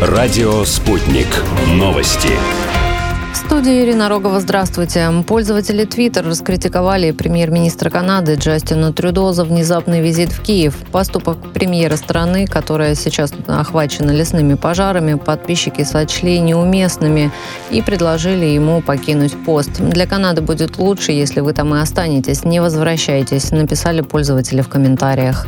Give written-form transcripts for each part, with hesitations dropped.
Радио «Спутник». Новости. В студии Ирина Рогова. Здравствуйте. Пользователи Twitter раскритиковали премьер-министра Канады Джастина Трюдо за внезапный визит в Киев. Поступок премьера страны, которая сейчас охвачена лесными пожарами, подписчики сочли неуместными и предложили ему покинуть пост. «Для Канады будет лучше, если вы там и останетесь. Не возвращайтесь», написали пользователи в комментариях.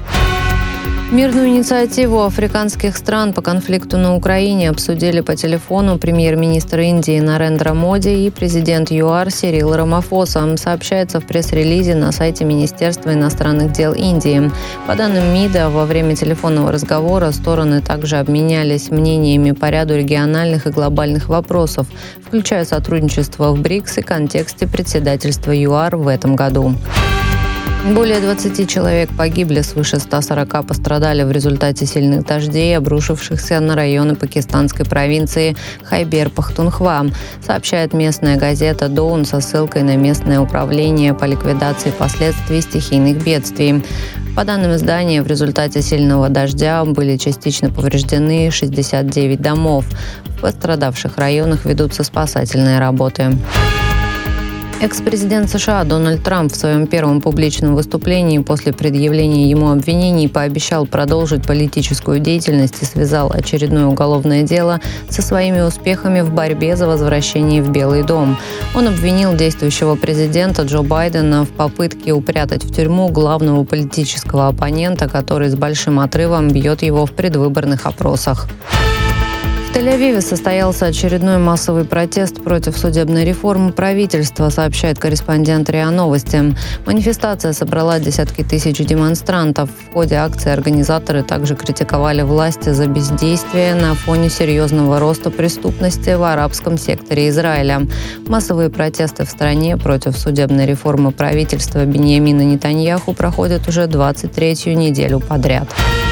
Мирную инициативу африканских стран по конфликту на Украине обсудили по телефону премьер-министр Индии Нарендра Моди и президент ЮАР Сирил Рамафоса, сообщается в пресс-релизе на сайте Министерства иностранных дел Индии. По данным МИДа, во время телефонного разговора стороны также обменялись мнениями по ряду региональных и глобальных вопросов, включая сотрудничество в БРИКС и контексте председательства ЮАР в этом году. Более 20 человек погибли, свыше 140 пострадали в результате сильных дождей, обрушившихся на районы пакистанской провинции Хайбер-Пахтунхва, сообщает местная газета «Доун» со ссылкой на местное управление по ликвидации последствий стихийных бедствий. По данным издания, в результате сильного дождя были частично повреждены 69 домов. В пострадавших районах ведутся спасательные работы. Экс-президент США Дональд Трамп в своем первом публичном выступлении после предъявления ему обвинений пообещал продолжить политическую деятельность и связал очередное уголовное дело со своими успехами в борьбе за возвращение в Белый дом. Он обвинил действующего президента Джо Байдена в попытке упрятать в тюрьму главного политического оппонента, который с большим отрывом бьет его в предвыборных опросах. В Тель-Авиве состоялся очередной массовый протест против судебной реформы правительства, сообщает корреспондент РИА Новости. Манифестация собрала десятки тысяч демонстрантов. В ходе акции организаторы также критиковали власти за бездействие на фоне серьезного роста преступности в арабском секторе Израиля. Массовые протесты в стране против судебной реформы правительства Биньямина Нетаньяху проходят уже 23-ю неделю подряд.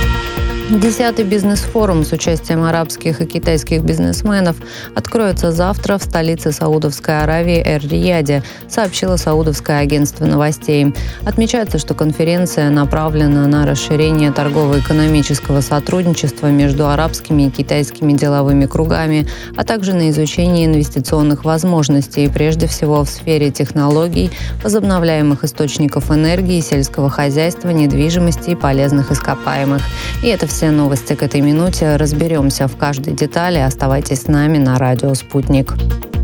10-й бизнес-форум с участием арабских и китайских бизнесменов откроется завтра в столице Саудовской Аравии Эр-Рияде, сообщило Саудовское агентство новостей. Отмечается, что конференция направлена на расширение торгово-экономического сотрудничества между арабскими и китайскими деловыми кругами, а также на изучение инвестиционных возможностей, прежде всего в сфере технологий, возобновляемых источников энергии, сельского хозяйства, недвижимости и полезных ископаемых. И это все новости к этой минуте. Разберемся в каждой детали. Оставайтесь с нами на радио «Спутник».